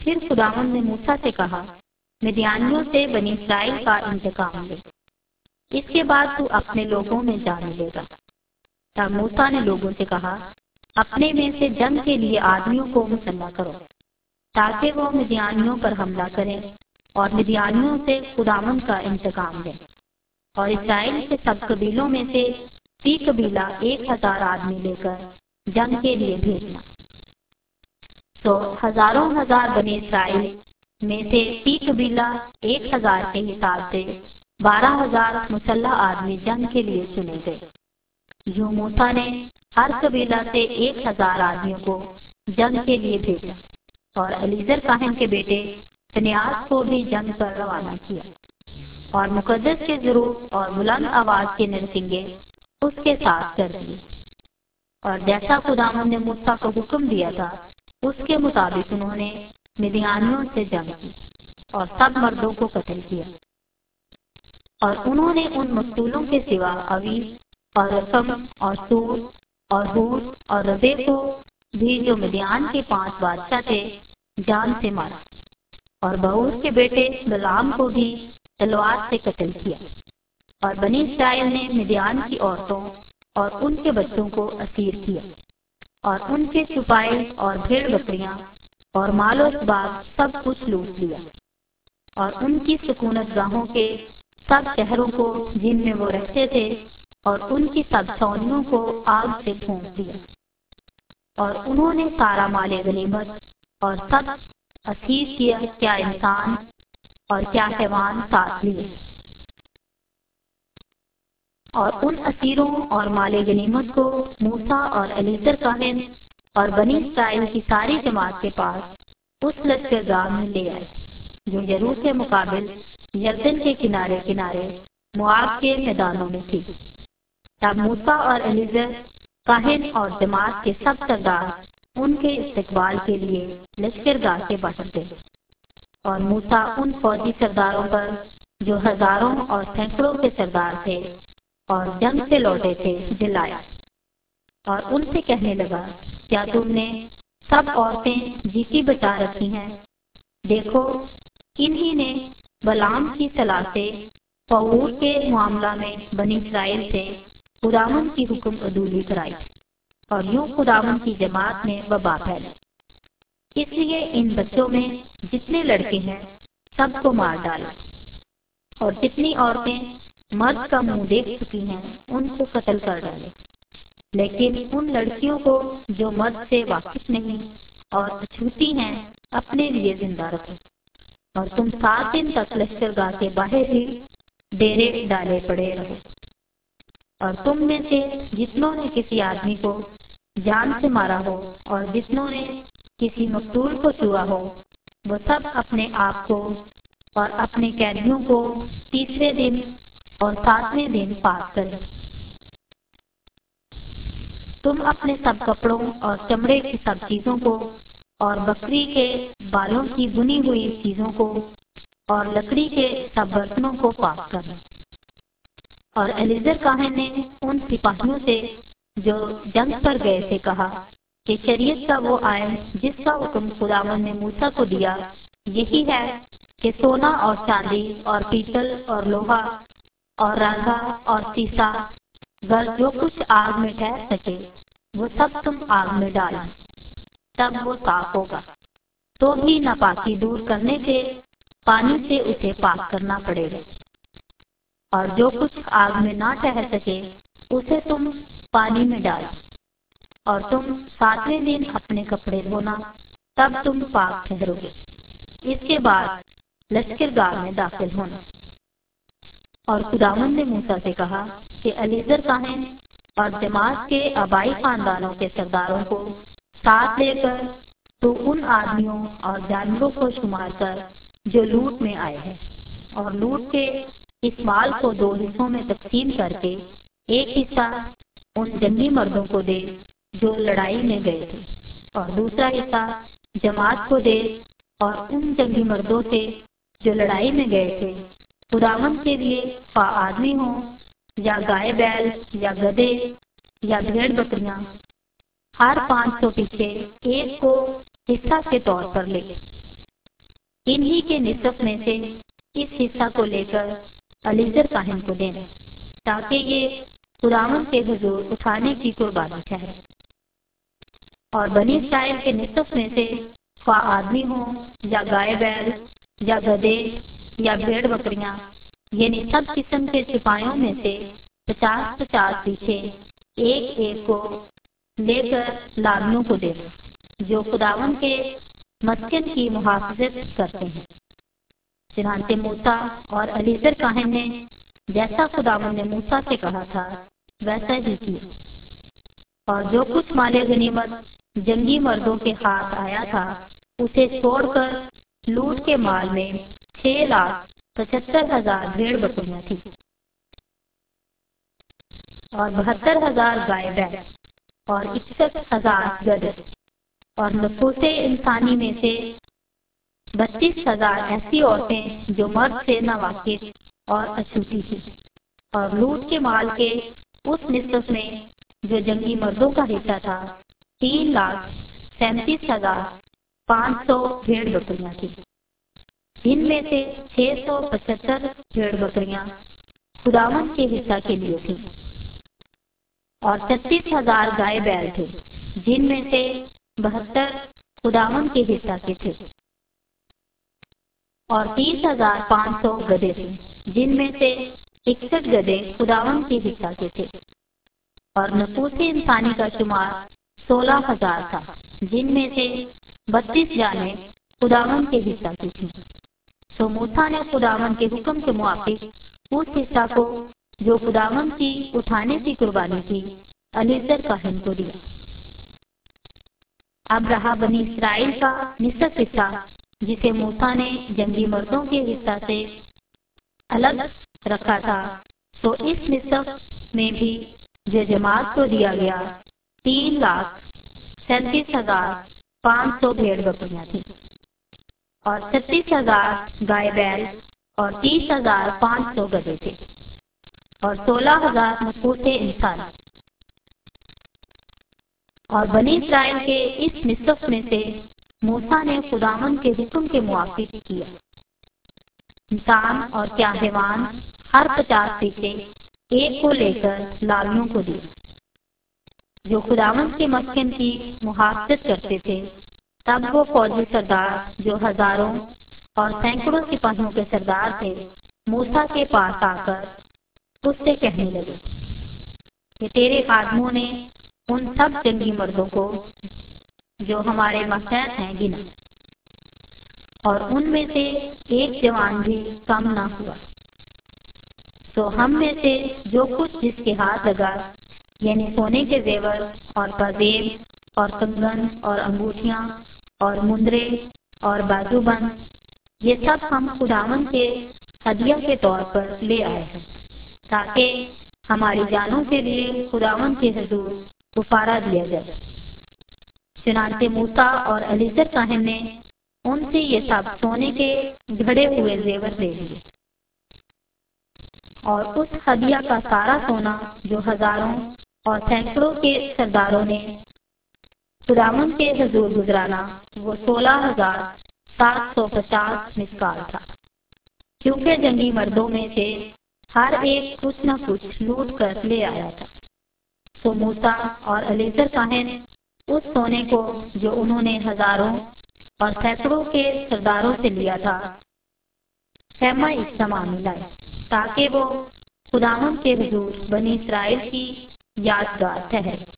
پھر خداوند نے موسیٰ سے کہا، مدیانیوں سے بنی اسرائیل کا انتقام لے، اس کے بعد تو اپنے لوگوں میں جا ملے گا۔ تب موسیٰ نے لوگوں سے کہا، اپنے میں سے جنگ کے لیے آدمیوں کو مسلح کرو، تاکہ وہ مدیانیوں پر حملہ کریں اور مدیانیوں سے خداوند کا انتقام لیں، اور اسرائیل کے سب قبیلوں میں سے فی قبیلہ 1000 آدمی لے کر جنگ کے لیے بھیجنا۔ تو ہزاروں ہزار بنی اسرائیل میں سے فی قبیلہ 1000 کے حساب سے 12000 مسلح آدمی جنگ کے لیے چنے گئے۔ یوں موسیٰ نے ہر قبیلہ سے 1000 آدمیوں کو جنگ کے لیے بھیجا، اور الیعزر کاہن کے بیٹے فنیاس کو بھی جنگ پر روانہ کیا، اور مقدس کے ضروب اور بلند آواز کے نرسنگے اس کے ساتھ کر دیے، اور جیسا خداوند نے موسیٰ کو حکم دیا تھا اس کے مطابق انہوں نے مدیانیوں سے جنگ کی اور سب مردوں کو قتل کیا۔ اور انہوں نے ان مقتولوں کے سوا اویس اور رقم اور سور اور ہور اور ربے کو بھی، جو مدیان کے 5 بادشاہ تھے، جان سے مارا، اور بہور کے بیٹے بلعام کو بھی تلوار سے قتل کیا۔ اور بنی اسرائیل نے مدیان کی عورتوں اور ان کے بچوں کو اسیر کیا، اور ان کے چپائے اور بھیڑ بکریاں اور مال و اسباب سب کچھ لوٹ لیا، اور ان کی سکونت گاہوں کے سب شہروں کو جن میں وہ رہتے تھے اور ان کی سب چھاؤنیوں کو آگ سے پھونک دیا، اور انہوں نے سارا مال غنیمت اور سب اسیر کیا، کیا انسان اور کیا حیوان ساتھ لیے۔ اور ان اسیروں اور مال غنیمت کو موسیٰ اور الیعزر کاہن اور بنی اسرائیل کی ساری جماعت کے پاس اس لشکرگاہ میں لے آئے، جو یریکو کے مقابل یردن کے کنارے کنارے موآب کے میدانوں میں تھی۔ تب موسیٰ اور الیعزر کاہن اور جماعت کے سب سردار ان کے استقبال کے لیے لشکرگاہ کے باہر تھے، اور موسیٰ ان فوجی سرداروں پر جو ہزاروں اور سینکڑوں کے سردار تھے اور جنگ سے لوٹے تھے جلایا، اور ان سے کہنے لگا، کیا تم نے سب عورتیں جیتی بچا رکھی ہیں؟ دیکھو، انہی نے بلعام کی صلاح سے بہور کے معاملہ میں بنی اسرائیل سے خداوند کی حکم عدولی کرائی، اور یوں خداوند کی جماعت میں وبا پھیلی۔ اس لیے ان بچوں میں جتنے لڑکے ہیں سب کو مار ڈالا، اور جتنی عورتیں مرد کا منہ دیکھ چکی ہیں ان کو قتل کر ڈالے، لیکن ان لڑکیوں کو جو مرد سے واقف نہیں اور اچھوتی ہیں اپنے لیے زندہ رکھو۔ اور تم 7 دن تک لشکرگاہ کے باہر ہی ڈیرے ڈالے پڑے رہو، اور تم میں سے جتنوں نے کسی آدمی کو جان سے مارا ہو اور جتنوں نے کسی مقتول کو چھوا ہو، وہ سب اپنے آپ کو اور اپنے قیدیوں کو تیسرے دن اور 7ویں دن پاک کریں۔ تم اپنے سب کپڑوں اور چمڑے کی سب چیزوں کو اور بکری کے بالوں کی بنی ہوئی چیزوں کو اور لکڑی کے سب برتنوں کو پاک کرنا۔ اور الیعزر کاہن نے ان سپاہیوں سے جو جنگ پر گئے تھے کہا کہ شریعت کا وہ آئین جس کا حکم خداوند نے موسیٰ کو دیا یہی ہے کہ سونا اور چاندی اور پیتل اور لوہا اور رانگا اور سیسا گر جو کچھ آگ میں ٹھہر سکے وہ سب تم آگ میں ڈالنا، تب وہ صاف ہوگا۔ تو بھی ناپاکی دور کرنے سے پانی سے اسے پاک کرنا پڑے گا، اور جو کچھ آگ میں نہ ٹھہر سکے اسے تم پانی میں ڈالو، اور تم 7ویں دن اپنے کپڑے دھونا، تب تم پاک ٹھہرو گے۔ اس کے بعد لشکرگاہ میں داخل ہونا۔ اور خداوند نے موسیٰ سے کہا کہ الیعزر کاہن اور جماعت کے آبائی خاندانوں کے سرداروں کو ساتھ لے کر تو ان آدمیوں اور جانوروں کو شمار کر جو لوٹ میں آئے ہیں، اور لوٹ کے اس مال کو 2 حصوں میں تقسیم کر کے ایک حصہ ان جنگی مردوں کو دے جو لڑائی میں گئے تھے، اور دوسرا حصہ جماعت کو دے، اور ان جنگی مردوں سے جو لڑائی میں گئے تھے خداوند کے لیے خواہ آدمی ہوں یا گائے بیل یا گدھے یا بھیڑ بکریاں، ہر 500 پیچھے ایک کو حصہ کے طور پر لے۔ इन्हीं के निसफ में से इस हिस्सा को लेकर अलीजर काहिन को दें, ताकि ये खुदावन के हुजूर उठाने की कुर्बानी ठहरे। और बनी इस्राएल के निसफ में से ख्वा आदमी हो या गाय बैल या गधे या भेड़ बकरियां, यानी सब किस्म के सिपाहियों में से 50-50 पीछे एक एक को लेकर लावियों को दे दो, जो खुदावन के मस्कन की मुहाफिजत करते हैं। चुनांचे मूसा और अलीजर काहिन ने जैसा खुदावन ने मूसा से कहा था वैसा ही किया, और जो कुछ माले गनीमत जंगी मर्दों के हाथ आया था उसे छोड़कर लूट के माल में 6,75,000 भेड़ बकरियां थी और 72,000 गाय बैल और 61,000 गधे, और नफूसे इंसानी में से 32,000 ऐसी औरतें जो मर्द से नावाकिफ और अछूती थी। और लूट के माल के उस निसफ में जो जंगी मर्दों का हिस्सा था 3,37,500 भेड़ बकरियां थी। इनमें से 675 भेड़ बकरियां खुदावन के हिस्सा के लिए थी और 36,000 गाय बैल थे, जिनमें से 72 खुदावन के हिस्सा के थे, और 30,500 गधे थे, जिनमें से 61 गधे खुदावन के हिस्सा के थे। और नफूसे इंसानी का शुमार 16,000 था, जिनमें से 32 जाने खुदावन के हिस्सा की थी। तो मूसा ने खुदावन के हुक्म के मुताबिक उस हिस्सा को जो खुदावन की उठाने की कुर्बानी थी अलीजर काहिन को दिया। अब रहा बनी इस्राएल का निसफ हिस्सा, जिसे मूसा ने जंगी मर्दों के हिस्सा से अलग रखा था। तो इस निसफ में भी जो जमात को दिया गया 3,37,500 भेड़ बकरियां थी और 36,000 गाय बैल और 30,500 गधे थे और 16,000 नफूसे इंसान। और बनी इस्राएल के इस निसफ में से मूसा ने खुदावन के हुक्म के मुताबिक किया। इंसान और क्या हैवान हर 50 पीछे एक को लेकर लावियों को दिया, जो खुदावन के मस्कन की मुहाफिजत करते थे। तब वो फौजी सरदार जो हजारों और सैकड़ों सिपाहियों के सरदार थे मूसा के पास आकर उससे कहने लगे कि तेरे आदमियों ने उन सब जंगी मर्दों को जो हमारे मतहत हैं गिना, और उनमें से एक जवान भी कम ना हुआ। तो हम में से जो कुछ जिसके हाथ लगा, यानी सोने के जेवर और पाजेब और कंगन और अंगूठियां और मुंदरे और बाजूबंद, ये सब हम खुदावन के हदिया के तौर पर ले आए हैं, ताकि हमारी जानों के लिए खुदावन के हुजूर गुफारा दिया जाए। चुनांचे मूसा और अलीजर काहिन ने उनसे ये सब सोने के घड़े हुए जेवर ले लिए, और उस हदिया का सारा सोना जो हजारों और सैकड़ों के सरदारों ने खुदावन के हुजूर गुजराना, वो 16,750 मिस्काल था, क्योंकि जंगी मर्दों में से हर एक कुछ न कुछ लूट कर ले आया था। तो मूसा और अलीजर काहिन उस सोने को जो उन्होंने हजारों और सैकड़ों के सरदारों से लिया था खैमा इज्तिमा में लाए, ताकि वो खुदावन के हुजूर बनी इस्राएल की यादगार ठहरे।